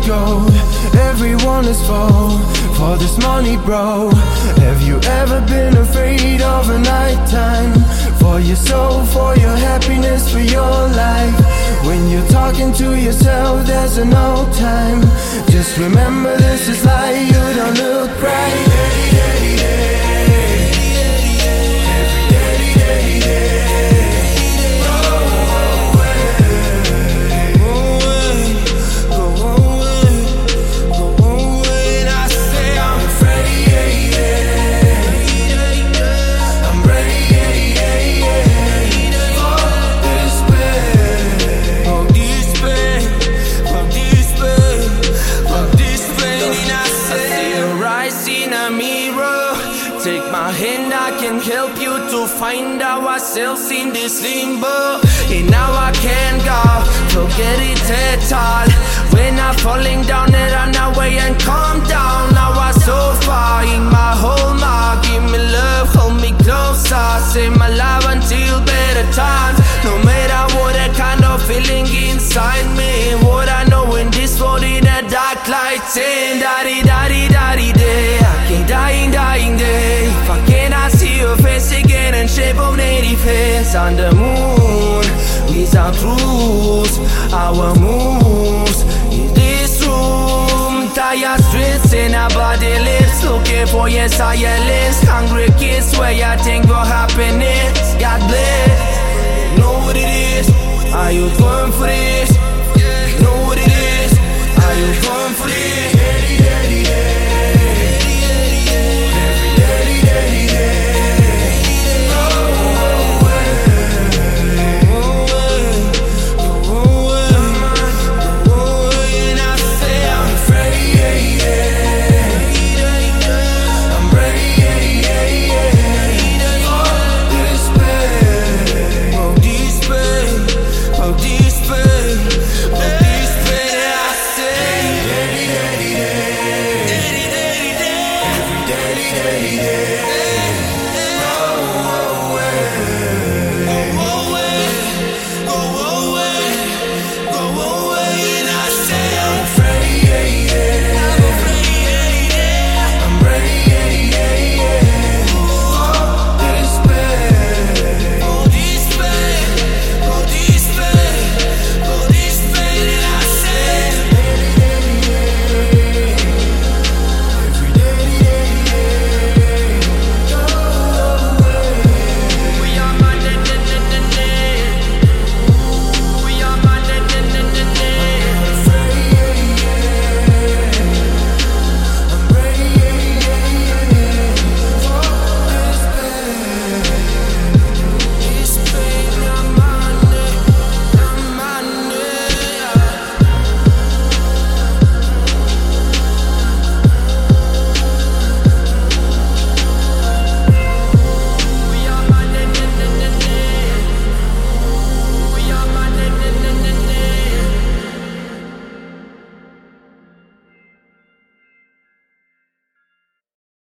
gold, everyone is full for this money, bro. Have you ever been afraid of a nighttime? For your soul, for your happiness, for your life. When you're talking to yourself, there's no time. Just remember this is life, you don't look right. Take my hand, I can help you to find ourselves in this limbo. And now I can't go, forget it at all. When I'm falling down, I run away and calm down. Now I'm so far in my home, give me love, hold me closer. Save my life until better times. No matter what I kind of feeling inside me, what I know in this world in a dark light, saying daddy, daddy, daddy, day. I can't dying day. If I cannot see your face again and shape of native hands on the moon, these are truths, our moves in this room. Tired streets in our body lips, looking for your silence. Hungry kids where you think for happiness. God bless, you know what it is. Are you going for this?